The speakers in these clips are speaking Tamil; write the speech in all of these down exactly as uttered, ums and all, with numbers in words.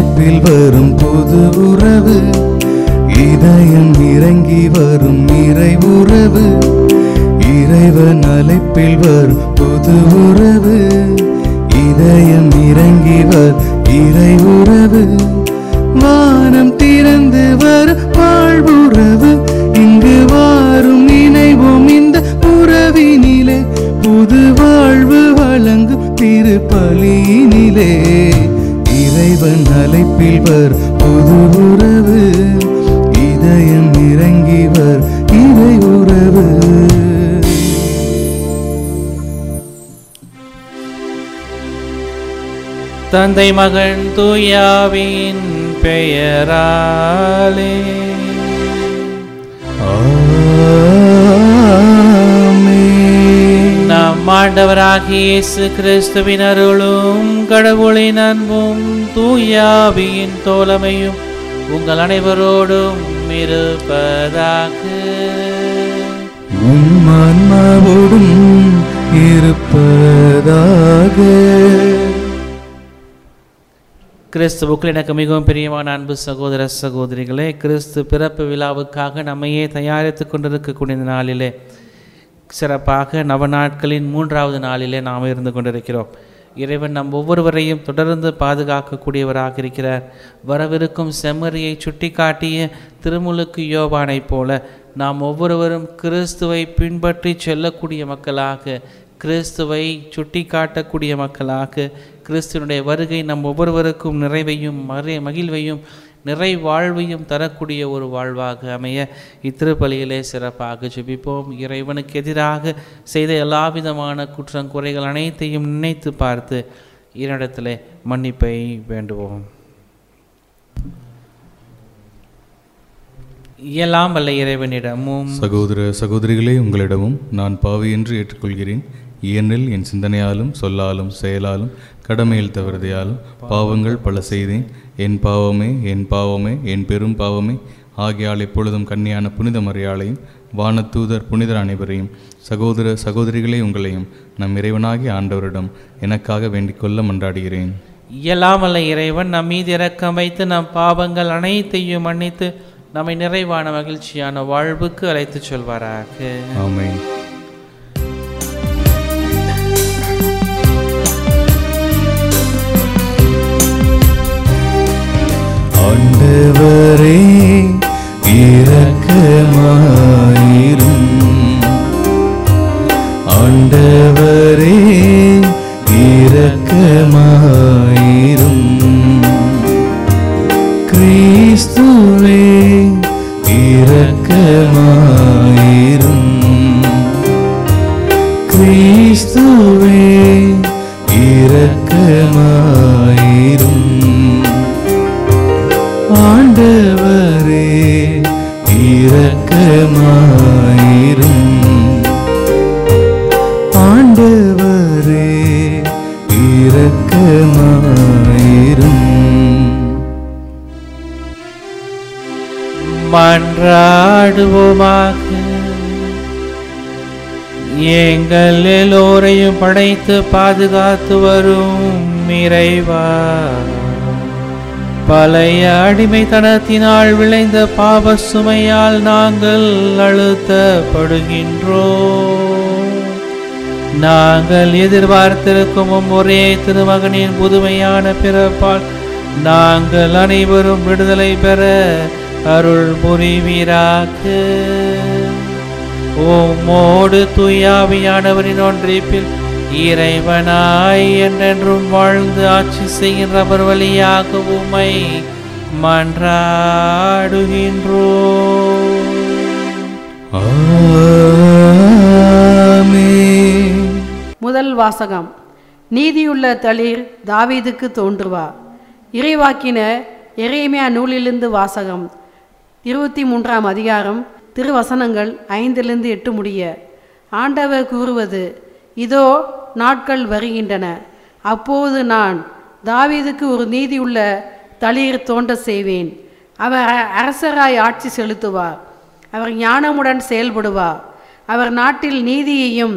அழைப்பில் வரும் புது உறவு, இதயம் இறங்கி வரும் இறை உறவு. இறைவன் அழைப்பில் வரும் புது உறவு, இதயம் இறங்கி வர் இறை உறவு. வானம் திறந்து வரும் வாழ்வுறவு, இங்கு வாரும் நினைவோம் இந்த உறவினிலே. புது வாழ்வு வழங்கும் திருப்பலியினிலே, இறைவன் அழைப்பில் வர் புது உறவு, இதயம் இறங்கி வர் இறை உறவு. தந்தை மகன் தூயாவின் பெயராலே நம் ஆண்டவராகிய இயேசு கிறிஸ்துவின் அருளும் கடவுளின் அன்பும் தூயாவியின் தோழமையும் உங்கள் அனைவரோடும் இருப்பதாக. உம் ஆன்மாவோடும் இருப்பதாக. கிறிஸ்துவுக்குள் எனக்கு மிகவும் பிரியமான அன்பு சகோதர சகோதரிகளே, கிறிஸ்து பிறப்பு விழாவுக்காக நம்மையே தயாரித்து கொண்டிருக்கக்கூடிய நாளிலே, சிறப்பாக நவநாட்களின் மூன்றாவது நாளிலே நாம் இருந்து கொண்டிருக்கிறோம். இறைவன் நம் ஒவ்வொருவரையும் தொடர்ந்து பாதுகாக்கக்கூடியவராக இருக்கிறார். வரவிருக்கும் செம்மறியை சுட்டி காட்டிய திருமுழுக்கு யோவானை போல நாம் ஒவ்வொருவரும் கிறிஸ்துவை பின்பற்றி செல்லக்கூடிய மக்களாக, கிறிஸ்துவை சுட்டி காட்டக்கூடிய மக்களாக, கிறிஸ்துவனுடைய வருகை நம் ஒவ்வொருவருக்கும் நிறைவையும் மறை மகிழ்வையும் நிறை வாழ்வையும் தரக்கூடிய ஒரு வாழ்வாக அமைய இத்திருப்பலியிலே சிறப்பாக ஜெபிப்போம். இறைவனுக்கு எதிராக செய்த எல்லா விதமான குற்றம் குறைகள் அனைத்தையும் நினைத்து பார்த்து இவனிடத்திலே மன்னிப்பை வேண்டுவோம். எல்லாம் வல்ல இறைவனிடமும் சகோதர சகோதரிகளே, உங்களிடமும் நான் பாவி என்று ஏற்றுக்கொள்கிறேன். ஏனெனில் என் சிந்தனையாலும் சொல்லாலும் செயலாலும் கடமையில் தவறுதையாலும் பாவங்கள் பல செய்தேன். என் பாவமே என் பாவமே என் பெரும் பாவமே. ஆகியால் எப்பொழுதும் கன்னியான புனித மரியாளையும் வானதூதர் புனிதர் அனைவரையும் சகோதர சகோதரிகளே உங்களையும் நம் இறைவனாகிய ஆண்டவரிடம் எனக்காக வேண்டிக் கொள்ள மன்றாடுகிறேன். இயலாமல்ல இறைவன் நம் மீது இரக்கம் வைத்து நம் பாவங்கள் அனைத்தையும் மன்னித்து நம்மை நிறைவான மகிழ்ச்சியான வாழ்வுக்கு அழைத்து சொல்வாராக. ஆமென். ஆண்டவரே இரக்கமாயிரும், ஆண்டவரே இரக்கமாயிரும். கிறிஸ்துவே இரக்கமாயிரும், கிறிஸ்துவே இரக்கமாயிரும். ஆண்டவரே இரக்கமாயிரும், ஆண்டவரே இரக்கமாயிரும். மன்றாடுவோமாக. எங்கள் எல்லோரையும் படைத்து பாதுகாத்து வரும் இறைவா, பழைய அடிமைத்தனத்தினால் விளைந்த பாவ சுமையால் நாங்கள் அழுத்தப்படுகின்றோம். நாங்கள் எதிர்பார்த்திருக்கும் ஒரே திருமகனின் புதுமையான பிறப்பால் நாங்கள் அனைவரும் விடுதலை பெற அருள் புரிவீராக. உம்மோடு தூயாவியானவரின் ஒன்றிப்பில் இறைவனாய் என்றென்றும் வாழ்ந்து ஆட்சி செய்கின்றவர் வழியாக உம்மை மன்றாடுகின்றோம். ஆமென். முதல் வாசகம். நீதியுள்ள தளிர் தாவீதுக்கு தோன்றுவா. இறைவாக்கின எரேமியா நூலிலிருந்து வாசகம். இருபத்தி மூன்றாம் அதிகாரம், திருவசனங்கள் ஐந்திலிருந்து எட்டு முடிய. ஆண்டவர் கூறுவது, இதோ நாட்கள் வருகின்றன, அப்போது நான் தாவீதுக்கு ஒரு நீதியுள்ள தளிர் தோன்ற செய்வேன். அவர் அரசராய் ஆட்சி செலுத்துவார். அவர் ஞானமுடன் செயல்படுவார். அவர் நாட்டில் நீதியையும்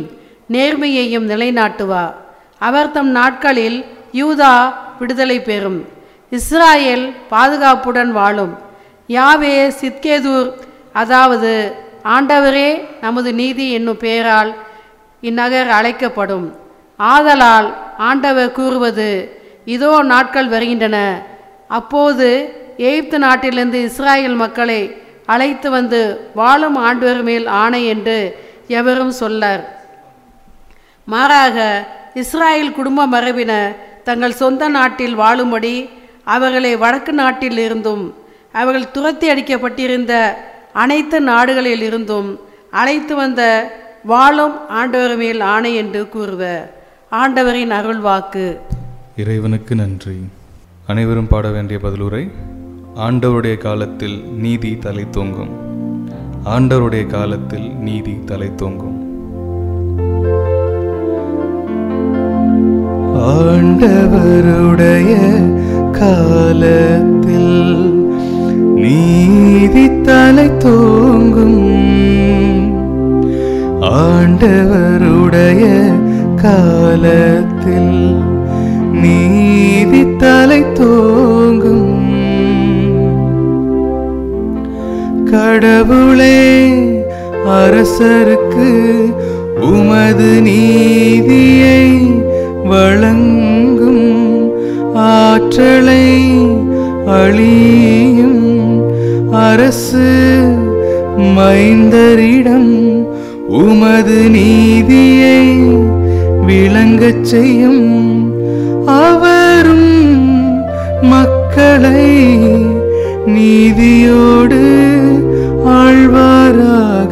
நேர்மையையும் நிலைநாட்டுவார். அவர் தம் நாட்களில் யூதா விடுதலை பெறும், இஸ்ராயேல் பாதுகாப்புடன் வாழும். யாவே சித்கேதூர், அதாவது ஆண்டவரே நமது நீதி என்னும் பெயரால் இந்நகர் அழைக்கப்படும். ஆதலால் ஆண்டவர் கூறுவது, இதோ நாட்கள் வருகின்றன, அப்போது எகிப்து நாட்டிலிருந்து இஸ்ராயேல் மக்களை அழைத்து வந்து வாழும் ஆண்டவர் மேல் ஆணை என்று எவரும் சொல்லர். மாறாக இஸ்ராயேல் குடும்ப மரபினர் தங்கள் சொந்த நாட்டில் வாழும்படி அவர்களை வடக்கு நாட்டில் இருந்தும் அவர்கள் துரத்தி அடிக்கப்பட்டிருந்த அனைத்து நாடுகளில் இருந்தும் அழைத்து வந்த வாழும் ஆண்டவர் மேல் ஆணை என்று கூறுவர். ஆண்டவரின் அருள்வாக்கு. இறைவனுக்கு நன்றி. அனைவரும் பாட வேண்டிய பதிலுரை. ஆண்டவருடைய காலத்தில் நீதி தலை தோங்கும். ஆண்டவருடைய காலத்தில் நீதி தலை தோங்கும். ஆண்டவருடைய காலத்தில் நீதி தலை தோங்கும். ஆண்டவருடைய காலத்தில் நீதி தலை தோங்கும். கடவுளே, அரசருக்கு உமது நீதியை வழங்கும். ஆற்றலை அழியும் அரசு மைந்தரிடம் உமது நீதியை விளங்கச் செய்யும். அவரும் மக்களை நீதியோடு ஆழ்வாராக.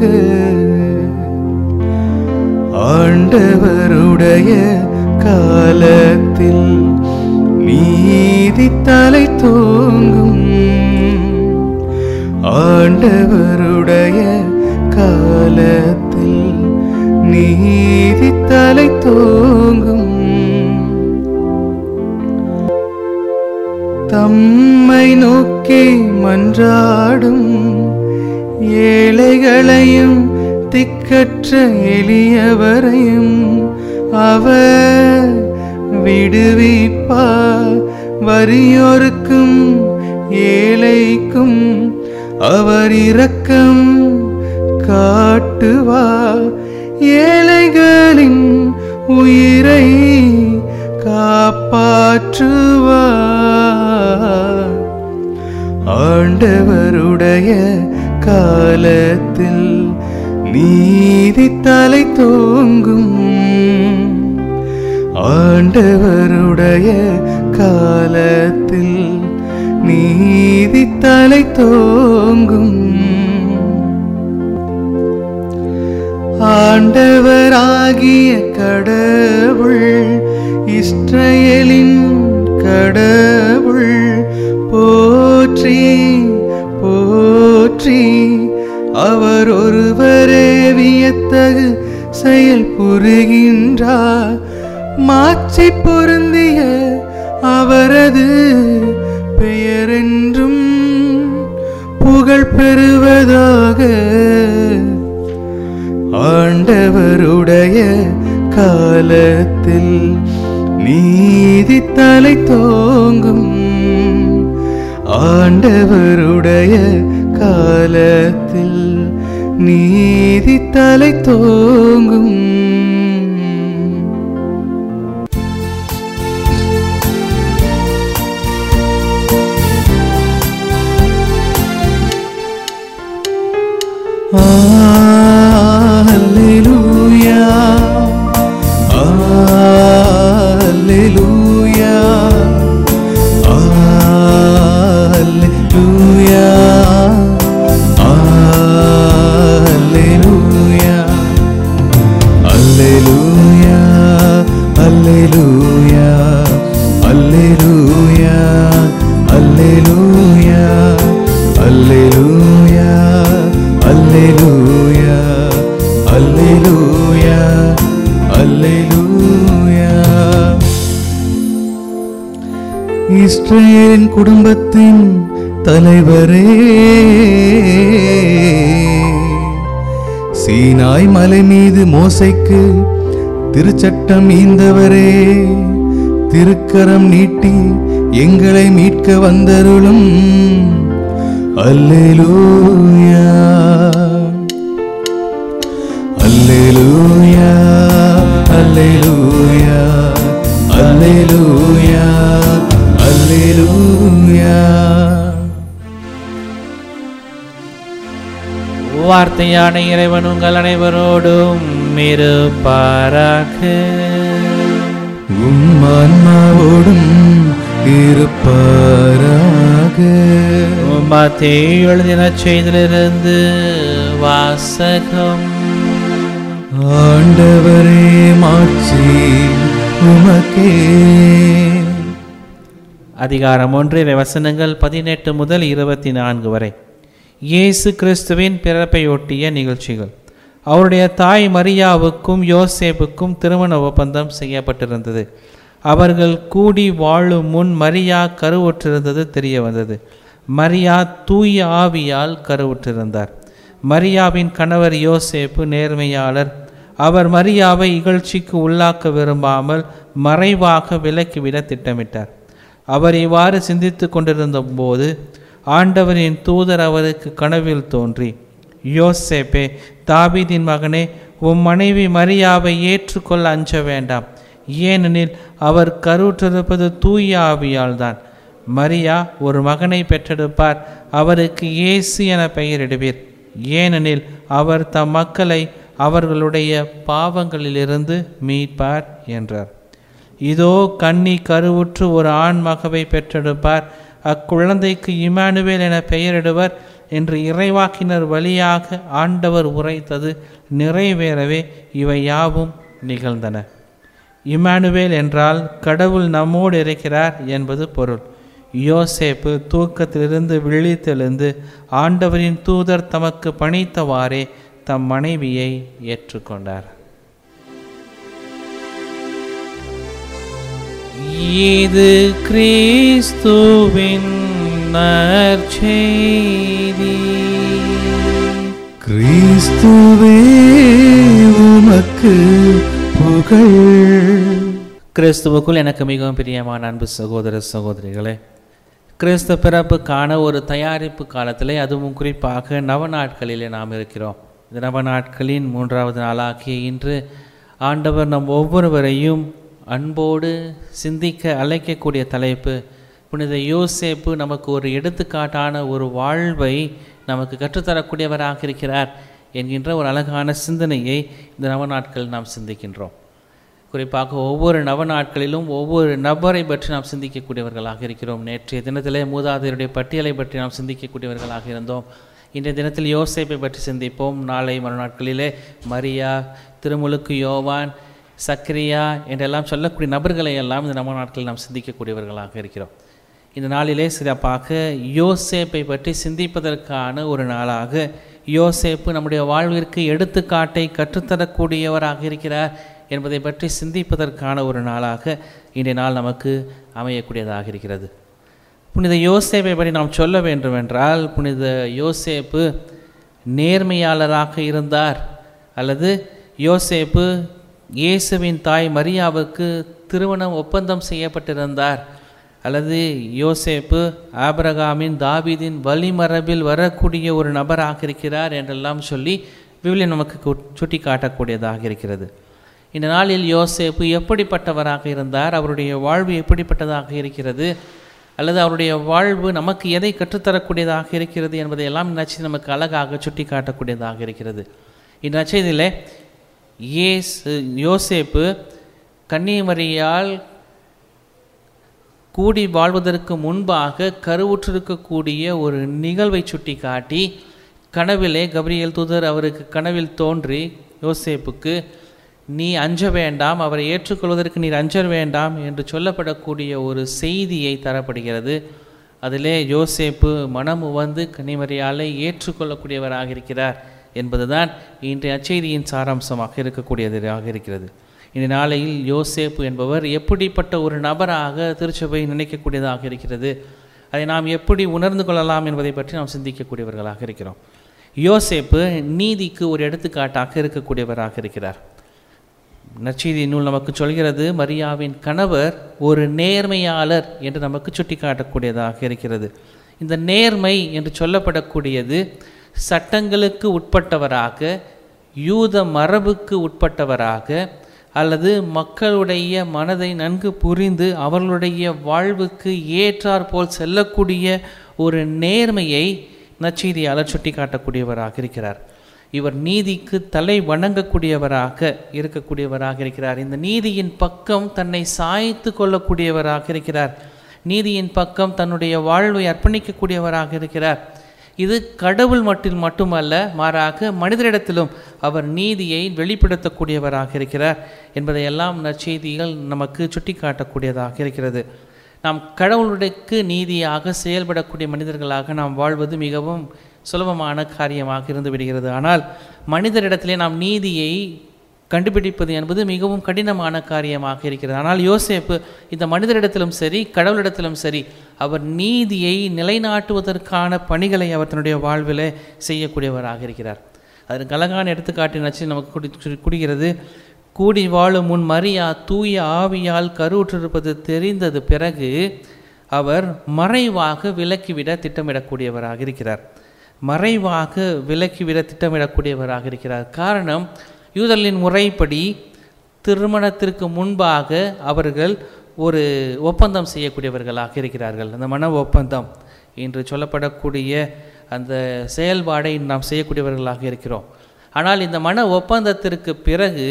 ஆண்டவருடைய காலத்தில் நீதி தலை தோங்கும். ஆண்டவருடைய காலத்தில் நீதி தலை தோங்கும். தம்மை நோக்கி மன்றாடும் ஏழைகளையும் திக்கற்ற எளியவரையும் அவர் விடுவிப்பார். வறியோருக்கும் ஏழைக்கும் அவர் இரக்கம் காட்டுவார். ஏழைகளின் உயிரை காப்பாற்றுவார். ஆண்டவருடைய காலத்தில் நீதி தலை தோங்கும். ஆண்டவருடைய காலத்தில் நீதி தலை தோங்கும். ஆண்டவராகிய கடவுள் இஸ்ரவேலின் கடவுள் போற்றி போற்றி. அவர் ஒருவரே வியத்தகு செயல் புரிகின்றார். மாட்சி பொருந்திய அவரது பெயரென்றும் புகழ் பெறுவதாக. ஆண்டவருடைய காலத்தில் நீதி தலை தோங்கும். ஆண்டவருடைய காலத்தில் நீதி தலை தோங்கும். Alleluia, Alleluia, Alleluia, Alleluia, Alleluia, Alleluia, Alleluia, Alleluia, Alleluia, Alleluia, Alleluia, Alleluia. இஸ்ரவேலின் குடும்பத்தின் தலைவரே, சீனாய் மலை மீது மோசைக்கு திருச்சட்டம் ஈந்தவரே, திருக்கரம் நீட்டி எங்களை மீட்க வந்தருளும். அல்லேலூயா அல்லேலூயா அல்லேலூயா அல்லேலூயா அல்லேலூயா. வார்த்தையான இறைவன் உங்கள் அனைவரோடும் இருப்பாராக. உம் ஆன்மாவோடும் இருப்பாராக. மத்தேயு எழுதின செய்தியிலிருந்து வாசகம். ஆண்டவரே மாட்சி உமக்கே. அதிகாரம் ஒன்று, வசனங்கள் பதினெட்டு முதல் இருபத்தி நான்கு வரை. இயேசு கிறிஸ்துவின் பிறப்பையொட்டிய நிகழ்ச்சிகள். அவருடைய தாய் மரியாவுக்கும் யோசேப்புக்கும் திருமண ஒப்பந்தம் செய்யப்பட்டிருந்தது. அவர்கள் கூடி வாழும் முன் மரியா கருவுற்றிருந்தது தெரிய வந்தது. மரியா தூய ஆவியால் கருவுற்றிருந்தார். மரியாவின் கணவர் யோசேப்பு நேர்மையாளர். அவர் மரியாவை இகழ்ச்சிக்கு உள்ளாக்க விரும்பாமல் மறைவாக விலக்கிவிட திட்டமிட்டார். அவர் இவ்வாறு சிந்தித்து கொண்டிருந்த போது ஆண்டவரின் தூதர் அவருக்கு கனவில் தோன்றி, யோசேப்பே, தாவீதின் மகனே, உம் மனைவி மரியாவை ஏற்றுக்கொள்ள அஞ்ச வேண்டாம். ஏனெனில் அவர் கருவுற்றிருப்பது தூய ஆவியால் தான். மரியா ஒரு மகனை பெற்றெடுப்பார். அவருக்கு இயேசு என பெயரிடுவீர். ஏனெனில் அவர் தம் மக்களை அவர்களுடைய பாவங்களிலிருந்து மீட்பார் என்றார். இதோ கன்னி கருவுற்று ஒரு ஆண் மகவை பெற்றெடுப்பார். அக்குழந்தைக்கு இம்மானுவேல் என பெயரிடுவர் என்று இறைவாக்கினர் வழியாக ஆண்டவர் உரைத்தது நிறைவேறவே இவை யாவும் நிகழ்ந்தன. இம்மானுவேல் என்றால் கடவுள் நம்மோடு இருக்கிறார் என்பது பொருள். யோசேப்பு தூக்கத்திலிருந்து விழித்தெழுந்து ஆண்டவரின் தூதர் தமக்கு பணித்தவாறே தம் மனைவியை ஏற்றுக்கொண்டார். இது கிறிஸ்துவின் நற்செய்தி. கிறிஸ்துவே உமக்கு புகழ். கிறிஸ்துவுக்குள் எனக்கு மிகவும் பிரியமான அன்பு சகோதர சகோதரிகளே, கிறிஸ்து பிறப்புக்கான ஒரு தயாரிப்பு காலத்திலே, அதுவும் குறிப்பாக நவநாட்களிலே நாம் இருக்கிறோம். இந்த நவநாட்களின் மூன்றாவது நாளாகிய இன்று ஆண்டவர் நம் ஒவ்வொருவரையும் அன்போடு சிந்திக்க அழைக்கக்கூடிய தலைப்பு, புனித யோசேப்பு நமக்கு ஒரு எடுத்துக்காட்டான ஒரு வாழ்வை நமக்கு கற்றுத்தரக்கூடியவராக இருக்கிறார் என்கின்ற ஒரு அழகான சிந்தனையை இந்த நவநாட்கள் நாம் சிந்திக்கின்றோம். குறிப்பாக ஒவ்வொரு நவநாட்களிலும் ஒவ்வொரு நபரை பற்றி நாம் சிந்திக்கக்கூடியவர்களாக இருக்கிறோம். நேற்றைய தினத்திலே மூதாதையருடைய பட்டியலை பற்றி நாம் சிந்திக்கக்கூடியவர்களாக இருந்தோம். இன்றைய தினத்தில் யோசேப்பை பற்றி சிந்திப்போம். நாளை மறுநாட்களிலே மரியா, திருமுழுக்கு யோவான், சக்கரியா என்றெல்லாம் சொல்லக்கூடிய நபர்களை எல்லாம் இந்த நவ நாட்களில் நாம் சிந்திக்கக்கூடியவர்களாக இருக்கிறோம். இந்த நாளிலே சிறப்பாக யோசேப்பை பற்றி சிந்திப்பதற்கான ஒரு நாளாக, யோசேப்பு நம்முடைய வாழ்விற்கு எடுத்துக்காட்டை கற்றுத்தரக்கூடியவராக இருக்கிறார் என்பதை பற்றி சிந்திப்பதற்கான ஒரு நாளாக இன்றைய நாள் நமக்கு அமையக்கூடியதாக இருக்கிறது. புனித யோசேப்பை பற்றி நாம் சொல்ல வேண்டுமென்றால், புனித யோசேப்பு நேர்மையாளராக இருந்தார், அல்லது யோசேப்பு இயேசுவின் தாய் மரியாவுக்கு திருமணம் ஒப்பந்தம் செய்யப்பட்டிருந்தார், அல்லது யோசேப்பு ஆபிரகாமின் தாவீதின் வழிமரபில் வரக்கூடிய ஒரு நபராக இருக்கிறார் என்றெல்லாம் சொல்லி விவிலியம் நமக்கு சுட்டி காட்டக்கூடியதாக இருக்கிறது. இந்த நாளில் யோசேப்பு எப்படிப்பட்டவராக இருந்தார், அவருடைய வாழ்வு எப்படிப்பட்டதாக இருக்கிறது, அல்லது அவருடைய வாழ்வு நமக்கு எதை கற்றுத்தரக்கூடியதாக இருக்கிறது என்பதையெல்லாம் இந்நச்செய்தி நமக்கு அழகாக சுட்டி காட்டக்கூடியதாக இருக்கிறது. இந்த நற்செய்தியிலே இயேசு யோசேப்பு கன்னிமரியால் கூடி வாழ்வதற்கு முன்பாக கருவுற்றிருக்கக்கூடிய ஒரு நிகழ்வை சுட்டி காட்டி, கனவிலே கபிரியேல் தூதர் அவருக்கு கனவில் தோன்றி யோசேப்புக்கு நீ அஞ்ச வேண்டாம், அவரை ஏற்றுக்கொள்வதற்கு நீர் அஞ்ச வேண்டாம் என்று சொல்லப்படக்கூடிய ஒரு செய்தியை தரப்படுகிறது. அதிலே யோசேப்பு மனம் உவந்து கன்னிமரியாலை ஏற்றுக்கொள்ளக்கூடியவராக இருக்கிறார் என்பதுதான் இன்றைய அச்செய்தியின் சாராம்சமாக இருக்கக்கூடியதாக இருக்கிறது. இந்த நாளையில் யோசேப்பு என்பவர் எப்படிப்பட்ட ஒரு நபராக திருச்சபை நினைக்கக்கூடியதாக இருக்கிறது, அதை நாம் எப்படி உணர்ந்து கொள்ளலாம் என்பதை பற்றி நாம் சிந்திக்கக்கூடியவர்களாக இருக்கிறோம். யோசேப்பு நீதிக்கு ஒரு எடுத்துக்காட்டாக இருக்கக்கூடியவராக இருக்கிறார். நற்செய்தி நூல் நமக்கு சொல்கிறது, மரியாவின் கணவர் ஒரு நேர்மையாளர் என்று நமக்கு சுட்டி காட்டக்கூடியதாக இருக்கிறது. இந்த நேர்மை என்று சொல்லப்படக்கூடியது சட்டங்களுக்கு உட்பட்டவராக, யூத மரபுக்கு உட்பட்டவராக, அல்லது மக்களுடைய மனதை நன்கு புரிந்து அவர்களுடைய வாழ்வுக்கு ஏற்றாற் போல் செல்லக்கூடிய ஒரு நேர்மையை நற்செய்தியாளர் சுட்டி காட்டக்கூடியவராக இருக்கிறார். இவர் நீதிக்கு தலை வணங்கக்கூடியவராக இருக்கக்கூடியவராக இருக்கிறார். இந்த நீதியின் பக்கம் தன்னை சாய்த்து கொள்ளக்கூடியவராக இருக்கிறார். நீதியின் பக்கம் தன்னுடைய வாழ்வை அர்ப்பணிக்கக்கூடியவராக இருக்கிறார். இது கடவுள் மட்டில் மட்டுமல்ல, மாறாக மனிதரிடத்திலும் அவர் நீதியை வெளிப்படுத்தக்கூடியவராக இருக்கிறார் என்பதையெல்லாம் நற்செய்திகள் நமக்கு சுட்டி காட்டக்கூடியதாக இருக்கிறது. நாம் கடவுளுடையக்கு நீதியாக செயல்படக்கூடிய மனிதர்களாக நாம் வாழ்வது மிகவும் சுலபமான காரியமாக இருந்து விடுகிறது. ஆனால் மனிதரிடத்திலே நாம் நீதியை கண்டுபிடிப்பது என்பது மிகவும் கடினமான காரியமாக இருக்கிறது. ஆனால் யோசேப்பு இந்த மனிதரிடத்திலும் சரி கடவுளிடத்திலும் சரி அவர் நீதியை நிலைநாட்டுவதற்கான பணிகளை அவர் தன்னுடைய வாழ்வில் செய்யக்கூடியவராக இருக்கிறார். அதற்கு அழகான எடுத்துக்காட்டு நச்சு நமக்கு குடி குடிக்கிறது. கூடி வாழும் முன் மரியா தூய ஆவியால் கருவுற்றிருப்பது தெரிந்தது பிறகு அவர் மறைவாக விலக்கிவிட திட்டமிடக்கூடியவராக இருக்கிறார். மறைவாக விலக்கிவிட திட்டமிடக்கூடியவராக இருக்கிறார். காரணம், யூதர்களின் முறைப்படி திருமணத்திற்கு முன்பாக அவர்கள் ஒரு ஒப்பந்தம் செய்யக்கூடியவர்களாக இருக்கிறார்கள். அந்த மன ஒப்பந்தம் என்று சொல்லப்படக்கூடிய அந்த செயல்பாடை நாம் செய்யக்கூடியவர்களாக இருக்கிறோம். ஆனால் இந்த மன ஒப்பந்தத்திற்கு பிறகு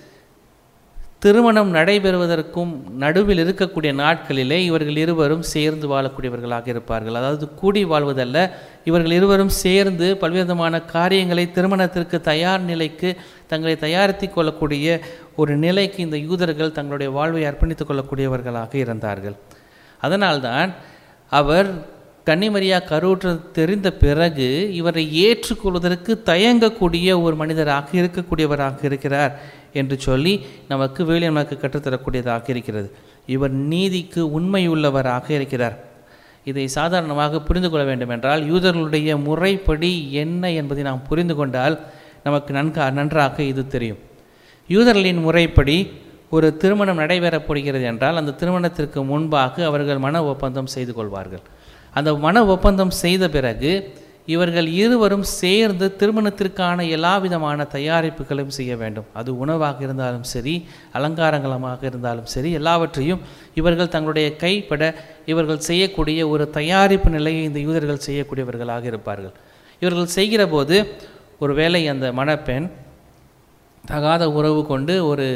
திருமணம் நடைபெறுவதற்கும் நடுவில் இருக்கக்கூடிய நாட்களிலே இவர்கள் இருவரும் சேர்ந்து வாழக்கூடியவர்களாக இருப்பார்கள். அதாவது கூடி வாழ்வதல்ல, இவர்கள் இருவரும் சேர்ந்து பல்வேறுமான காரியங்களை திருமணத்திற்கு தயார் நிலைக்கு தங்களை தயாரித்து கொள்ளக்கூடிய ஒரு நிலைக்கு இந்த யூதர்கள் தங்களுடைய வாழ்வை அர்ப்பணித்துக் கொள்ளக்கூடியவர்களாக இருந்தார்கள். அதனால்தான் அவர் கன்னிமரியா கருவுற்று தெரிந்த பிறகு இவரை ஏற்றுக்கொள்வதற்கு தயங்கக்கூடிய ஒரு மனிதராக இருக்கக்கூடியவராக இருக்கிறார் என்று சொல்லி நமக்கு வேலை நமக்கு கற்றுத்தரக்கூடியதாக இருக்கிறது. இவர் நீதிக்கு உண்மையுள்ளவராக இருக்கிறார். இதை சாதாரணமாக புரிந்து கொள்ள வேண்டும் என்றால் யூதர்களுடைய முறைப்படி என்ன என்பதை நாம் புரிந்து கொண்டால் நமக்கு நன்கா நன்றாக இது தெரியும். யூதர்களின் முறைப்படி ஒரு திருமணம் நடைபெறப் போகிறது என்றால் அந்த திருமணத்திற்கு முன்பாக அவர்கள் மன ஒப்பந்தம் செய்து கொள்வார்கள். அந்த மன ஒப்பந்தம் செய்த பிறகு இவர்கள் இருவரும் சேர்ந்து திருமணத்திற்கான எல்லா விதமான தயாரிப்புகளையும் செய்ய வேண்டும். அது உணவாக இருந்தாலும் சரி, அலங்காரங்களமாக இருந்தாலும் சரி, எல்லாவற்றையும் இவர்கள் தங்களுடைய கைப்பட இவர்கள் செய்யக்கூடிய ஒரு தயாரிப்பு நிலையை இந்த யூதர்கள் செய்யக்கூடியவர்களாக இருப்பார்கள். இவர்கள் செய்கிற போது ஒருவேளை அந்த மணப்பெண் தகாத உறவு கொண்டு ஒரு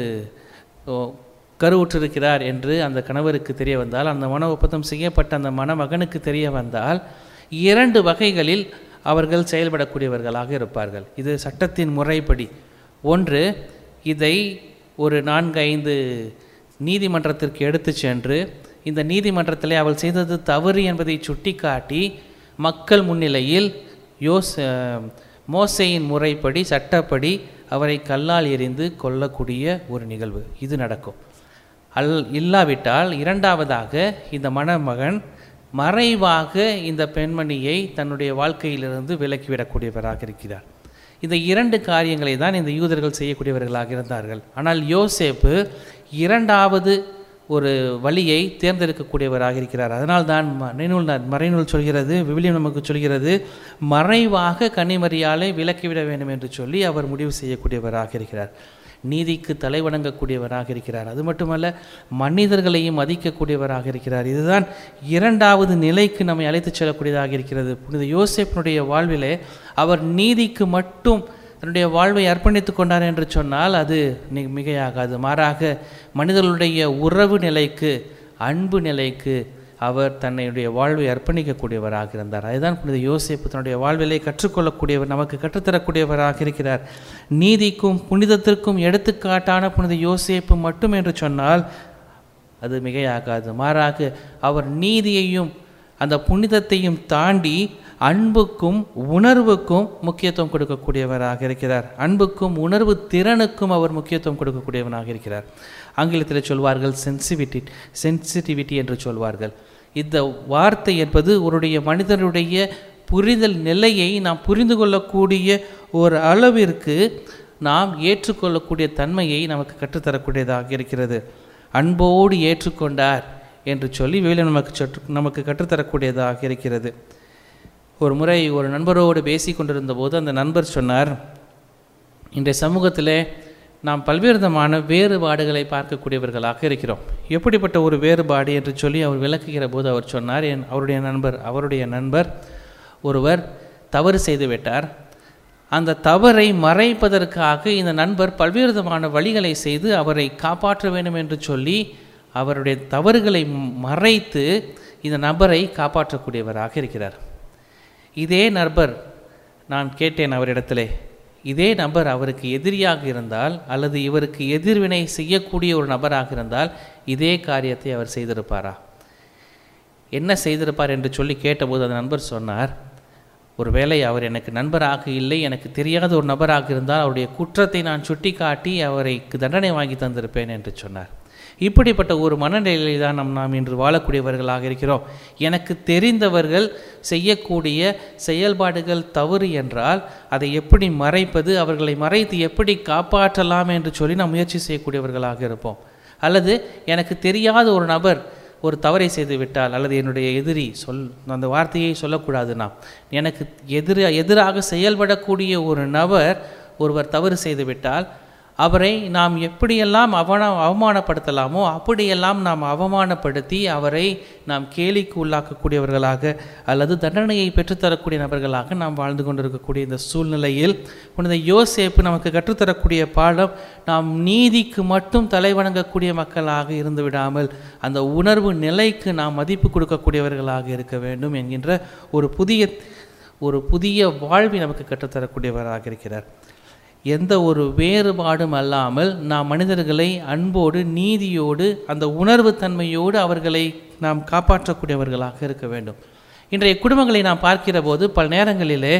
கருவுற்றிருக்கிறார் என்று அந்த கணவருக்கு தெரிய வந்தால், அந்த மன ஒப்பந்தம் செய்யப்பட்ட அந்த மணமகனுக்கு தெரிய வந்தால், இரண்டு வகைகளில் அவர்கள் செயல்படக்கூடியவர்களாக இருப்பார்கள். இது சட்டத்தின் முறைப்படி. ஒன்று, இதை ஒரு நான்கு ஐந்து நீதிமன்றத்திற்கு எடுத்து சென்று இந்த நீதிமன்றத்திலே அவள் செய்தது தவறு என்பதை சுட்டி காட்டி மக்கள் முன்னிலையில் யோஸ் மோசேயின் முறைப்படி சட்டப்படி அவரை கல்லால் எறிந்து கொல்லக்கூடிய ஒரு நிகழ்வு இது நடக்கும். அல் இல்லாவிட்டால் இரண்டாவதாக இந்த மணமகன் மறைவாக இந்த பெண்மணியை தன்னுடைய வாழ்க்கையிலிருந்து விலக்கிவிடக்கூடியவராக இருக்கிறார். இந்த இரண்டு காரியங்களை தான் இந்த யூதர்கள் செய்யக்கூடியவர்களாக இருந்தார்கள். ஆனால் யோசேப்பு இரண்டாவது ஒரு வழியை தேர்ந்தெடுக்கக்கூடியவராக இருக்கிறார். அதனால் தான் மறைநூல் மறைநூல் சொல்கிறது, விவிலியம் நமக்கு சொல்கிறது, மறைவாக கன்னிமரியாளை விலக்கிவிட வேண்டும் என்று சொல்லி அவர் முடிவு செய்யக்கூடியவராக இருக்கிறார். நீதிக்கு தலைவணங்கக்கூடியவராக இருக்கிறார். அது மட்டுமல்ல, மனிதர்களையும் மதிக்கக்கூடியவராக இருக்கிறார். இதுதான் இரண்டாவது நிலைக்கு நம்மை அழைத்து செல்லக்கூடியதாக இருக்கிறது. புனித யோசேப்பினுடைய வாழ்விலே அவர் நீதிக்கு மட்டும் தன்னுடைய வாழ்வை அர்ப்பணித்து கொண்டார் என்று சொன்னால் அது மிகையாகாது. மாறாக மனிதர்களுடைய உறவு நிலைக்கு, அன்பு நிலைக்கு அவர் தன்னுடைய வாழ்வை அர்ப்பணிக்கக்கூடியவராக இருந்தார். அதுதான் புனித யோசேப்பு தன்னுடைய வாழ்விலே கற்றுக்கொள்ளக்கூடியவர், நமக்கு கற்றுத்தரக்கூடியவராக இருக்கிறார். நீதிக்கும் புனிதத்திற்கும் எடுத்துக்காட்டான புனித யோசேப்பு மட்டும் என்று சொன்னால் அது மிகையாகாது. மாறாக அவர் நீதியையும் அந்த புனிதத்தையும் தாண்டி அன்புக்கும் உணர்வுக்கும் முக்கியத்துவம் கொடுக்கக்கூடியவராக இருக்கிறார். அன்புக்கும் உணர்வு திறனுக்கும் அவர் முக்கியத்துவம் கொடுக்கக்கூடியவனாக இருக்கிறார். ஆங்கிலத்தில் சொல்வார்கள் சென்சிவிட்டி சென்சிட்டிவிட்டி என்று சொல்வார்கள். இந்த வார்த்தை என்பது ஒருடைய மனிதனுடைய புரிதல் நிலையை நாம் புரிந்து கொள்ளக்கூடிய ஒரு அளவிற்கு நாம் ஏற்றுக்கொள்ளக்கூடிய தன்மையை நமக்கு கற்றுத்தரக்கூடியதாக இருக்கிறது. அன்போடு ஏற்றுக்கொண்டார் என்று சொல்லி வேலையில் நமக்கு சற்று நமக்கு கற்றுத்தரக்கூடியதாக இருக்கிறது. ஒரு முறை ஒரு நண்பரோடு பேசி கொண்டிருந்த போது அந்த நண்பர் சொன்னார், இன்றைய சமூகத்தில் நாம் பல்வேறு விதமான வேறுபாடுகளை பார்க்கக்கூடியவர்களாக இருக்கிறோம். எப்படிப்பட்ட ஒரு வேறுபாடு என்று சொல்லி அவர் விளக்குகிற போது அவர் சொன்னார், என் அவருடைய நண்பர் அவருடைய நண்பர் ஒருவர் தவறு செய்து விட்டார். அந்த தவறை மறைப்பதற்காக இந்த நண்பர் பல்வேறு விதமான வழிகளை செய்து அவரை காப்பாற்ற வேண்டும் என்று சொல்லி அவருடைய தவறுகளை மறைத்து இந்த நபரை காப்பாற்றக்கூடியவராக இருக்கிறார். இதே நண்பர், நான் கேட்டேன் அவரிடத்திலே, இதே நபர் அவருக்கு எதிரியாக இருந்தால் அல்லது இவருக்கு எதிர்வினை செய்யக்கூடிய ஒரு நபராக இருந்தால் இதே காரியத்தை அவர் செய்திருப்பாரா? என்ன செய்திருப்பார் என்று சொல்லி கேட்டபோது அந்த நண்பர் சொன்னார், ஒருவேளை அவர் எனக்கு நண்பராக இல்லை, எனக்கு தெரியாத ஒரு நபராக இருந்தால் அவருடைய குற்றத்தை நான் சுட்டி காட்டி அவருக்கு தண்டனை வாங்கி தந்திருப்பேன் என்று சொன்னார். இப்படிப்பட்ட ஒரு மனநிலையை தான் நம் நாம் இன்று வாழக்கூடியவர்களாக இருக்கிறோம். எனக்கு தெரிந்தவர்கள் செய்யக்கூடிய செயல்பாடுகள் தவறு என்றால் அதை எப்படி மறைப்பது, அவர்களை மறைத்து எப்படி காப்பாற்றலாம் என்று சொல்லி நாம் முயற்சி செய்யக்கூடியவர்களாக இருப்போம். அல்லது எனக்கு தெரியாத ஒரு நபர் ஒரு தவறை செய்து விட்டால், அல்லது என்னுடைய எதிரி சொல் அந்த வார்த்தையை சொல்லக்கூடாது, நாம் எனக்கு எதிர எதிராக செயல்படக்கூடிய ஒரு நபர் ஒருவர் தவறு செய்து விட்டால் அவரை நாம் எப்படியெல்லாம் அவன அவமானப்படுத்தலாமோ அப்படியெல்லாம் நாம் அவமானப்படுத்தி அவரை நாம் கேலிக்கு உள்ளாக்கக்கூடியவர்களாக அல்லது தண்டனையை பெற்றுத்தரக்கூடிய நபர்களாக நாம் வாழ்ந்து கொண்டிருக்கக்கூடிய இந்த சூழ்நிலையில் புனித யோசேப்பு நமக்கு கற்றுத்தரக்கூடிய பாடம், நாம் நீதிக்கு மட்டும் தலைவணங்கக்கூடிய மக்களாக இருந்து விடாமல் அந்த உணர்வு நிலைக்கு நாம் மதிப்பு கொடுக்கக்கூடியவர்களாக இருக்க வேண்டும் என்கின்ற ஒரு புதிய ஒரு புதிய வாழ்வை நமக்கு கற்றுத்தரக்கூடியவராக இருக்கிறார். எந்த ஒரு வேறுபாடும் அல்லாமல் நாம் மனிதர்களை அன்போடு நீதியோடு அந்த உணர்வு தன்மையோடு அவர்களை நாம் காப்பாற்றக்கூடியவர்களாக இருக்க வேண்டும். இன்றைய குடும்பங்களை நாம் பார்க்கிற போது பல நேரங்களிலே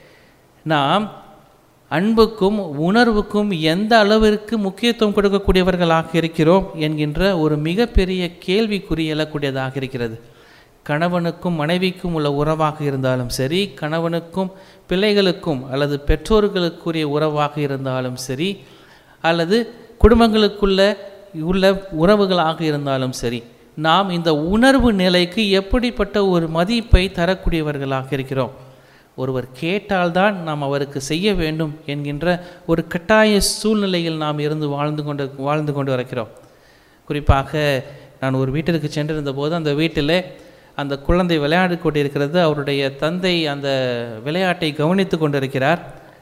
நாம் அன்புக்கும் உணர்வுக்கும் எந்த அளவிற்கு முக்கியத்துவம் கொடுக்கக்கூடியவர்களாக இருக்கிறோம் என்கின்ற ஒரு மிகப்பெரிய கேள்விக்குறி எழக்கூடியதாக இருக்கிறது. கணவனுக்கும் மனைவிக்கும் உள்ள உறவாக இருந்தாலும் சரி, கணவனுக்கும் பிள்ளைகளுக்கும் அல்லது பெற்றோர்களுக்குரிய உறவாக இருந்தாலும் சரி, அல்லது குடும்பங்களுக்குள்ள உள்ள உறவுகளாக இருந்தாலும் சரி, நாம் இந்த உணர்வு நிலைக்கு எப்படிப்பட்ட ஒரு மதிப்பை தரக்கூடியவர்களாக இருக்கிறோம். ஒருவர் கேட்டால்தான் நாம் அவருக்கு செய்ய வேண்டும் என்கின்ற ஒரு கட்டாய சூழ்நிலையில் நாம் இருந்து வாழ்ந்து கொண்டு வாழ்ந்து கொண்டு இருக்கிறோம். குறிப்பாக நான் ஒரு வீட்டிற்கு சென்றிருந்த போது அந்த வீட்டில் அந்த குழந்தை விளையாடி கொண்டிருக்கிறது. அவருடைய தந்தை அந்த விளையாட்டை கவனித்து கொண்டிருக்கிறார்.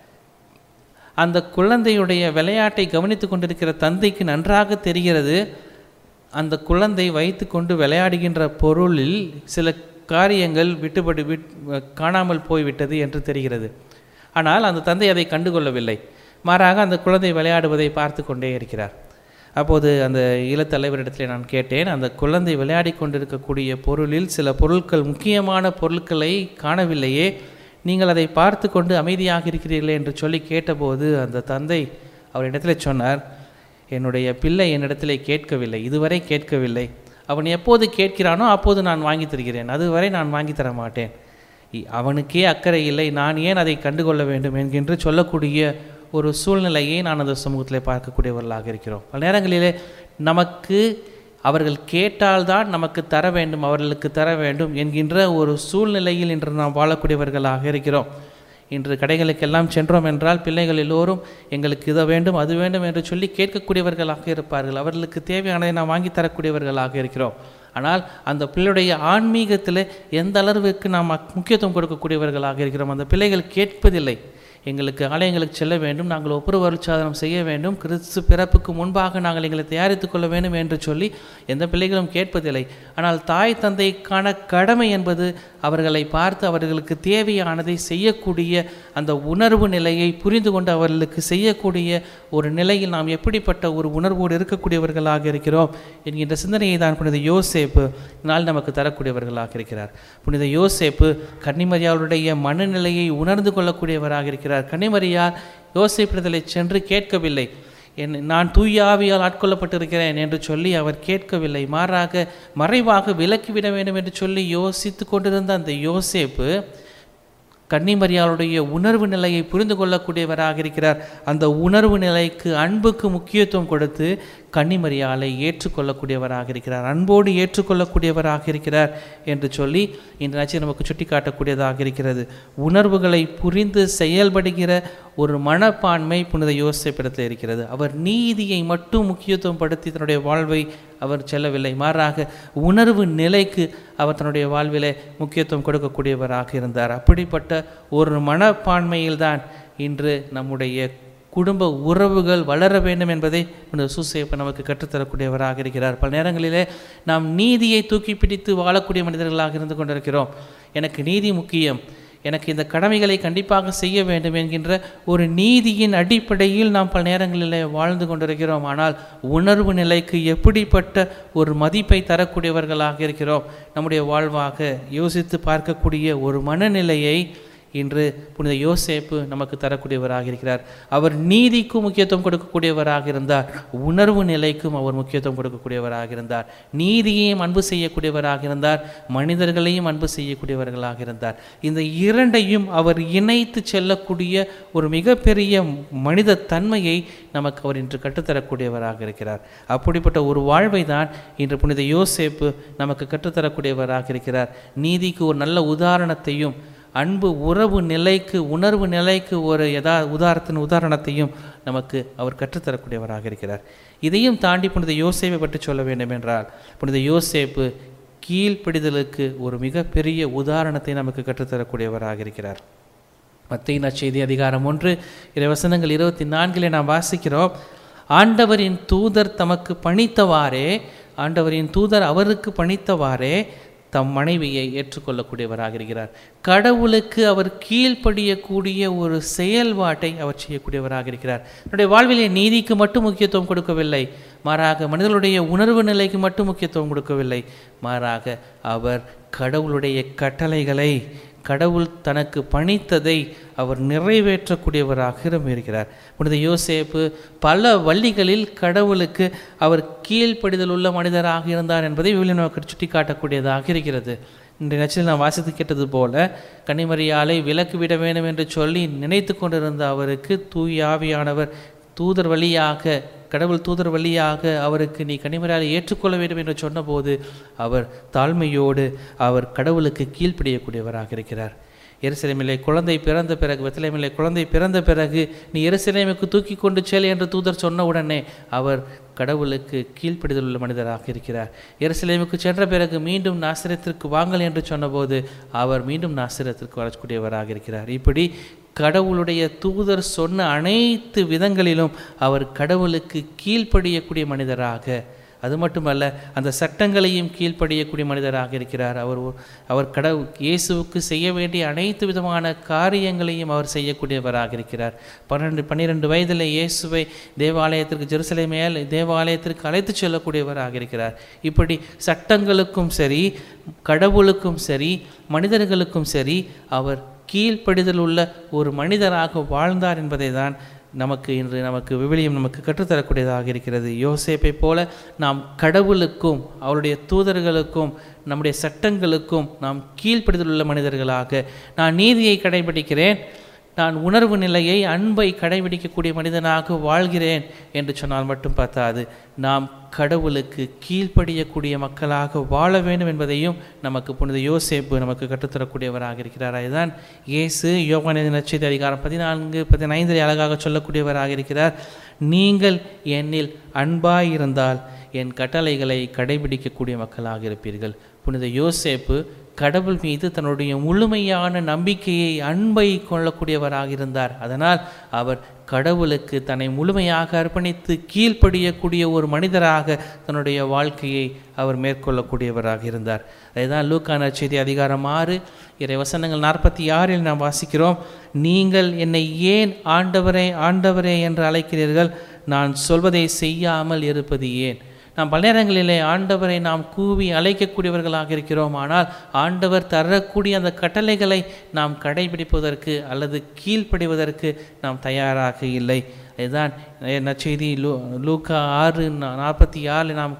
அந்த குழந்தையுடைய விளையாட்டை கவனித்து கொண்டிருக்கிற தந்தைக்கு நன்றாக தெரிகிறது அந்த குழந்தை வைத்து கொண்டு விளையாடுகின்ற பொருளில் சில காரியங்கள் விட்டுபடி விட் காணாமல் போய்விட்டது என்று தெரிகிறது. ஆனால் அந்த தந்தை அதை கண்டுகொள்ளவில்லை. மாறாக அந்த குழந்தை விளையாடுவதை பார்த்து கொண்டே இருக்கிறார். அப்போது அந்த இளத்தலைவரிடத்தில் நான் கேட்டேன், அந்த குழந்தை விளையாடி கொண்டிருக்கக்கூடிய பொருளில் சில பொருட்கள், முக்கியமான பொருட்களை காணவில்லையே, நீங்கள் அதை பார்த்து கொண்டு அமைதியாக இருக்கிறீர்களே என்று சொல்லி கேட்டபோது அந்த தந்தை அவரிடத்தில் சொன்னார், என்னுடைய பிள்ளை என்னிடத்தில் கேட்கவில்லை, இதுவரை கேட்கவில்லை. அவன் எப்போது கேட்கிறானோ அப்போது நான் வாங்கி தருகிறேன், அதுவரை நான் வாங்கி தர மாட்டேன். அவனுக்கே அக்கறை இல்லை, நான் ஏன் அதை கண்டுகொள்ள வேண்டும் என்கின்ற சொல்லக்கூடிய ஒரு சூழ்நிலையை நான் அந்த சமூகத்தில் பார்க்கக்கூடியவர்களாக இருக்கிறோம். பல நேரங்களிலே நமக்கு அவர்கள் கேட்டால்தான் நமக்கு தர வேண்டும், அவர்களுக்கு தர வேண்டும் என்கின்ற ஒரு சூழ்நிலையில் இன்று நாம் வாழக்கூடியவர்களாக இருக்கிறோம். இன்று கடைகளுக்கெல்லாம் சென்றோம் என்றால் பிள்ளைகள் எல்லோரும் எங்களுக்கு இதை வேண்டும் அது வேண்டும் என்று சொல்லி கேட்கக்கூடியவர்களாக இருப்பார்கள். அவர்களுக்கு தேவையானதை நாம் வாங்கி தரக்கூடியவர்களாக இருக்கிறோம். ஆனால் அந்த பிள்ளையுடைய ஆன்மீகத்தில் எந்த அளவிற்கு நாம் முக்கியத்துவம் கொடுக்கக்கூடியவர்களாக இருக்கிறோம். அந்த பிள்ளைகள் கேட்பதில்லை, எங்களுக்கு ஆலயங்களுக்கு செல்ல வேண்டும், நாங்கள் ஒப்புரவு அருட்சாதனம் செய்ய வேண்டும், கிறிஸ்து பிறப்புக்கு முன்பாக நாங்கள் எங்களை தயாரித்து கொள்ள வேண்டும் என்று சொல்லி எந்த பிள்ளைகளும் கேட்பதில்லை. ஆனால் தாய் தந்தைக்கான கடமை என்பது அவர்களை பார்த்து அவர்களுக்கு தேவையானதை செய்யக்கூடிய அந்த உணர்வு நிலையை புரிந்து கொண்டு அவர்களுக்கு செய்யக்கூடிய ஒரு நிலையில் நாம் எப்படிப்பட்ட ஒரு உணர்வோடு இருக்கக்கூடியவர்களாக இருக்கிறோம் என்கின்ற சிந்தனையை தான் புனித யோசேப்பு நாள் நமக்கு தரக்கூடியவர்களாக இருக்கிறார். புனித யோசேப்பு கன்னிமரியாளுடைய மனநிலையை உணர்ந்து கொள்ளக்கூடியவராக இருக்கிறார். கன்னிமரியார் யோசேப்பிடத்திலே சென்று கேட்கவில்லை, என் நான் தூயாவியால் ஆட்கொள்ளப்பட்டிருக்கிறேன் என்று சொல்லி அவர் கேட்கவில்லை. மாறாக மறைவாக விலக்கிவிட வேண்டும் என்று சொல்லி யோசித்து கொண்டிருந்த அந்த யோசேப்பு கன்னிமரியாளுடைய உணர்வு நிலையை புரிந்து கொள்ளக்கூடியவராக இருக்கிறார். அந்த உணர்வு நிலைக்கு, அன்புக்கு முக்கியத்துவம் கொடுத்து கன்னிமரியாளை ஏற்றுக்கொள்ளக்கூடியவராக இருக்கிறார், அன்போடு ஏற்றுக்கொள்ளக்கூடியவராக இருக்கிறார் என்று சொல்லி இந்த நற்செய்தி நமக்கு சுட்டி காட்டக்கூடியதாக இருக்கிறது. உணர்வுகளை புரிந்து செயல்படுகிற ஒரு மனப்பான்மை புனித யோசேப்பிடத்தில் இருக்கிறது. அவர் நீதியை மட்டும் முக்கியத்துவம் படுத்தி தன்னுடைய வாழ்வை அவர் செல்லவில்லை, மாறாக உணர்வு நிலைக்கு அவர் தன்னுடைய வாழ்விலே முக்கியத்துவம் கொடுக்கக்கூடியவராக இருந்தார். அப்படிப்பட்ட ஒரு மனப்பான்மையில்தான் இன்று நம்முடைய குடும்ப உறவுகள் வளர வேண்டும் என்பதை இந்த சூசேப்பு நமக்கு கற்றுத்தரக்கூடியவராக இருக்கிறார். பல நேரங்களிலே நாம் நீதியை தூக்கி பிடித்து வாழக்கூடிய மனிதர்களாக இருந்து கொண்டிருக்கிறோம். எனக்கு நீதி முக்கியம், எனக்கு இந்த கடமைகளை கண்டிப்பாக செய்ய வேண்டும் என்கின்ற ஒரு நீதியின் அடிப்படையில் நாம் பல நேரங்களிலே வாழ்ந்து கொண்டிருக்கிறோம். ஆனால் உணர்வு நிலைக்கு எப்படிப்பட்ட ஒரு மதிப்பை தரக்கூடியவர்களாக இருக்கிறோம்? நம்முடைய வாழ்வாக யோசித்து பார்க்கக்கூடிய ஒரு மனநிலையை இன்று புனித யோசேப்பு நமக்கு தரக்கூடியவராக இருக்கிறார். அவர் நீதிக்கும் முக்கியத்துவம் கொடுக்கக்கூடியவராக இருந்தார், உணர்வு நிலைக்கும் அவர் முக்கியத்துவம் கொடுக்கக்கூடியவராக இருந்தார். நீதியையும் அன்பு செய்யக்கூடியவராக இருந்தார், மனிதர்களையும் அன்பு செய்யக்கூடியவர்களாக இருந்தார். இந்த இரண்டையும் அவர் இணைத்து செல்லக்கூடிய ஒரு மிகப்பெரிய மனித தன்மையை நமக்கு அவர் இன்று கற்றுத்தரக்கூடியவராக இருக்கிறார். அப்படிப்பட்ட ஒரு வாழ்வை தான் இன்று புனித யோசேப்பு நமக்கு கற்றுத்தரக்கூடியவராக இருக்கிறார். நீதிக்கு ஒரு நல்ல உதாரணத்தையும், அன்பு உறவு நிலைக்கு, உணர்வு நிலைக்கு ஒரு யதா உதாரணத்தின் உதாரணத்தையும் நமக்கு அவர் கற்றுத்தரக்கூடியவராக இருக்கிறார். இதையும் தாண்டி புனித யோசேப்பை பற்றி சொல்ல வேண்டும் என்றால், புனித யோசேப்பு கீழ்ப்படிதலுக்கு ஒரு மிகப்பெரிய உதாரணத்தை நமக்கு கற்றுத்தரக்கூடியவராக இருக்கிறார். மத்தேயு நற்செய்தி அதிகாரம் ஒன்று இறைவசனங்கள் இருபத்தி நான்கிலே நாம் வாசிக்கிறோம், ஆண்டவரின் தூதர் தமக்கு பணித்தவாறே ஆண்டவரின் தூதர் அவருக்கு பணித்தவாறே தம் மனைவியை ஏற்றுக்கொள்ளக்கூடியவராக இருக்கிறார். கடவுளுக்கு அவர் கீழ்ப்படியக்கூடிய ஒரு செயல்பாட்டை அவர் செய்யக்கூடியவராக இருக்கிறார். தன்னுடைய வாழ்விலே நீதிக்கு மட்டும் முக்கியத்துவம் கொடுக்கவில்லை, மாறாக மனிதர்களுடைய உணர்வு நிலைக்கு மட்டும் முக்கியத்துவம் கொடுக்கவில்லை, மாறாக அவர் கடவுளுடைய கட்டளைகளை, கடவுள் தனக்கு பணித்ததை அவர் நிறைவேற்றக்கூடியவராக இருக்கிறார். புனித யோசேப்பு பல வழிகளில் கடவுளுக்கு அவர் கீழ்ப்படிதல் உள்ள மனிதராக இருந்தார் என்பதை விவிலியம் நமக்கு சுட்டி காட்டக்கூடியதாக இருக்கிறது. இன்றைய நச்சில் நாம் வாசித்து கேட்டது போல, கன்னிமரியாளை விலக்கு விட வேண்டும் என்று சொல்லி நினைத்து கொண்டிருந்த அவருக்கு தூய ஆவியானவர் தூதர் வழியாக, கடவுள் தூதர் வழியாக அவருக்கு நீ கன்னிமரியாளை ஏற்றுக்கொள்ள வேண்டும் என்று சொன்னபோது அவர் தாழ்மையோடு அவர் கடவுளுக்கு கீழ்ப்படியக்கூடியவராக இருக்கிறார். எருசலேமிலே குழந்தை பிறந்த பிறகு பெத்லகேமிலே குழந்தை பிறந்த பிறகு நீ எருசலேமுக்கு தூக்கி கொண்டு செல் என்று தூதர் சொன்ன உடனே அவர் கடவுளுக்கு கீழ்ப்படிதல் உள்ள மனிதராக இருக்கிறார். எருசலேமுக்கு சென்ற பிறகு மீண்டும் நாசரேத்திற்கு வாங்கள் என்று சொன்னபோது அவர் மீண்டும் நாசரேத்திற்கு வரக்கூடியவராக இருக்கிறார். இப்படி கடவுளுடைய தூதர் சொன்ன அனைத்து விதங்களிலும் அவர் கடவுளுக்கு கீழ்ப்படியக்கூடிய மனிதராக, அது மட்டுமல்ல அந்த சட்டங்களையும் கீழ்ப்படியக்கூடிய மனிதராக இருக்கிறார். அவர் அவர் கடவுள் இயேசுவுக்கு செய்ய வேண்டிய அனைத்து விதமான காரியங்களையும் அவர் செய்யக்கூடியவராக இருக்கிறார். பன்னெண்டு பன்னிரெண்டு வயதில் இயேசுவை தேவாலயத்திற்கு, ஜெருசலேமில் தேவாலயத்திற்கு அழைத்து செல்லக்கூடியவராக இருக்கிறார். இப்படி சட்டங்களுக்கும் சரி, கடவுளுக்கும் சரி, மனிதர்களுக்கும் சரி அவர் கீழ்ப்படிதல் உள்ள ஒரு மனிதராக வாழ்ந்தார் என்பதை தான் நமக்கு இன்று நமக்கு விவிலியம் நமக்கு கற்றுத்தரக்கூடியதாக இருக்கிறது. யோசேப்பை போல நாம் கடவுளுக்கும் அவருடைய தூதர்களுக்கும் நம்முடைய சட்டங்களுக்கும் நாம் கீழ்ப்படிதல் உள்ள மனிதர்களாக, நான் நீதியை கடைபிடிக்கிறேன், நான் உணர்வு நிலையை, அன்பை கடைபிடிக்கக்கூடிய மனிதனாக வாழ்கிறேன் என்று சொன்னால் மட்டும் பார்த்தாது, நாம் கடவுளுக்கு கீழ்ப்படியக்கூடிய மக்களாக வாழ வேண்டும் என்பதையும் நமக்கு புனித யோசேப்பு நமக்கு கற்றுத்தரக்கூடியவராக இருக்கிறார். அதுதான் இயேசு யோவான் நற்செய்தி அதிகாரம் பதினான்கு பதினைந்தில் அழகாக சொல்லக்கூடியவராக இருக்கிறார். நீங்கள் என்னில் அன்பாயிருந்தால் என் கட்டளைகளை கடைபிடிக்கக்கூடிய மக்களாக இருப்பீர்கள். புனித யோசேப்பு கடவுள் மீது தன்னுடைய முழுமையான நம்பிக்கையை, அன்பை கொள்ளக்கூடியவராக இருந்தார். அதனால் அவர் கடவுளுக்கு தன்னை முழுமையாக அர்ப்பணித்து கீழ்ப்படியக்கூடிய ஒரு மனிதராக தன்னுடைய வாழ்க்கையை அவர் மேற்கொள்ளக்கூடியவராக இருந்தார். அதுதான் லூக்கா நற்செய்தி அதிகாரம் ஆறு இறை வசனங்கள் நாற்பத்தி ஆறில் நாம் வாசிக்கிறோம், நீங்கள் என்னை ஏன் ஆண்டவரே ஆண்டவரே என்று அழைக்கிறீர்கள், நான் சொல்வதை செய்யாமல் இருப்பது ஏன்? நாம் பல நேரங்களிலே ஆண்டவரை நாம் கூவி அழைக்கக்கூடியவர்களாக இருக்கிறோம். ஆனால் ஆண்டவர் தரக்கூடிய அந்த கட்டளைகளை நாம் கடைபிடிப்பதற்கு அல்லது கீழ்ப்படிவதற்கு நாம் தயாராக இல்லை. இதுதான் நற்செய்தி லூ லூக்கா ஆறு நாற்பத்தி ஆறில் நாம்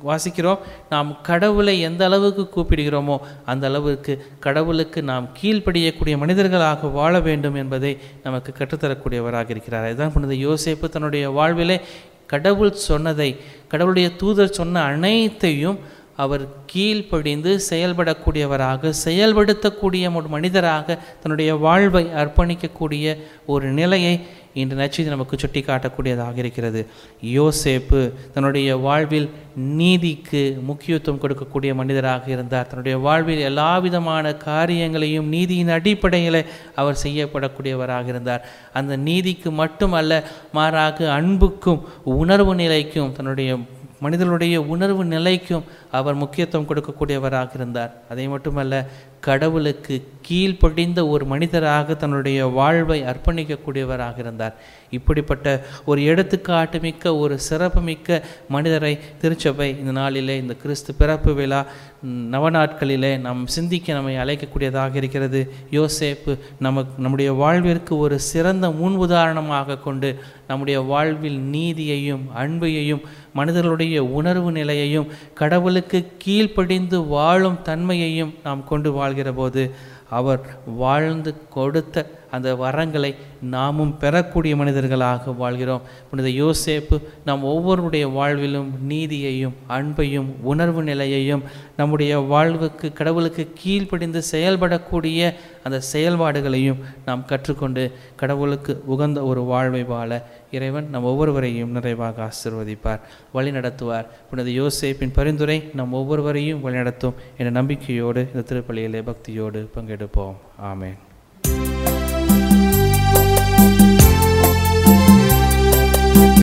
வாசிக்கிறோம், நாம் கடவுளை எந்த அளவுக்கு கூப்பிடுகிறோமோ அந்த அளவுக்கு கடவுளுக்கு நாம் கீழ்ப்படியக்கூடிய மனிதர்களாக வாழ வேண்டும் என்பதை நமக்கு கற்றுத்தரக்கூடியவராக இருக்கிறார். இதுதான் புனித யோசேப்பு தன்னுடைய வாழ்விலே கடவுள் சொன்னதை, கடவுளுடைய தூதர் சொன்ன அனைத்தையும் அவர் கீழ்ப்படிந்து செயல்படக்கூடியவராக, செயல்படுத்தக்கூடிய ஒரு மனிதராக தன்னுடைய வாழ்வை அர்ப்பணிக்கக்கூடிய ஒரு நிலையை இன்று நற்செய்தி நமக்கு சுட்டி காட்டக்கூடியதாக இருக்கிறது. யோசேப்பு தன்னுடைய வாழ்வில் நீதிக்கு முக்கியத்துவம் கொடுக்கக்கூடிய மனிதராக இருந்தார். தன்னுடைய வாழ்வில் எல்லா விதமான காரியங்களையும் நீதியின் அடிப்படையில் அவர் செய்யப்படக்கூடியவராக இருந்தார். அந்த நீதிக்கு மட்டுமல்ல, மாறாக அன்புக்கும் உணர்வு நிலைக்கும், தன்னுடைய மனிதனுடைய உணர்வு நிலைக்கும் அவர் முக்கியத்துவம் கொடுக்கக்கூடியவராக இருந்தார். அதை மட்டுமல்ல, கடவுளுக்கு கீழ்ப்படிந்த ஒரு மனிதராக தன்னுடைய வாழ்வை அர்ப்பணிக்கக்கூடியவராக இருந்தார். இப்படிப்பட்ட ஒரு எடுத்துக்காட்டு மிக்க, ஒரு சிறப்பு மிக்க மனிதரை திருச்சபை இந்த நாளிலே, இந்த கிறிஸ்து பிறப்பு விழா நவநாட்களிலே நாம் சிந்திக்க நம்மை அழைக்கக்கூடியதாக இருக்கிறது. யோசேப்பு நமக்கு நம்முடைய வாழ்விற்கு ஒரு சிறந்த முன் உதாரணமாக கொண்டு நம்முடைய வாழ்வில் நீதியையும் அன்பையையும் மனிதர்களுடைய உணர்வு நிலையையும் கடவுளுக்கு கீழ்ப்படிந்து வாழும் தன்மையையும் நாம் கொண்டு வாழ்கிற போது அவர் வாழ்ந்து கொடுத்த அந்த வரங்களை நாமும் பெறக்கூடிய மனிதர்களாக வாழ்கிறோம். புனித யோசேப்பு நம் ஒவ்வொருடைய வாழ்விலும் நீதியையும் அன்பையும் உணர்வு நிலையையும் நம்முடைய வாழ்வுக்கு கடவுளுக்கு கீழ்ப்படிந்து செயல்படக்கூடிய அந்த செயல்பாடுகளையும் நாம் கற்றுக்கொண்டு கடவுளுக்கு உகந்த ஒரு வாழ்வை வாழ இறைவன் நம் ஒவ்வொருவரையும் நிறைவாக ஆசீர்வதிப்பார், வழி நடத்துவார். புனித யோசேப்பின் பரிந்துரை நம் ஒவ்வொருவரையும் வழிநடத்தும் என்ற நம்பிக்கையோடு இந்த திருப்பலியிலே பக்தியோடு பங்கெடுப்போம். ஆமேன்.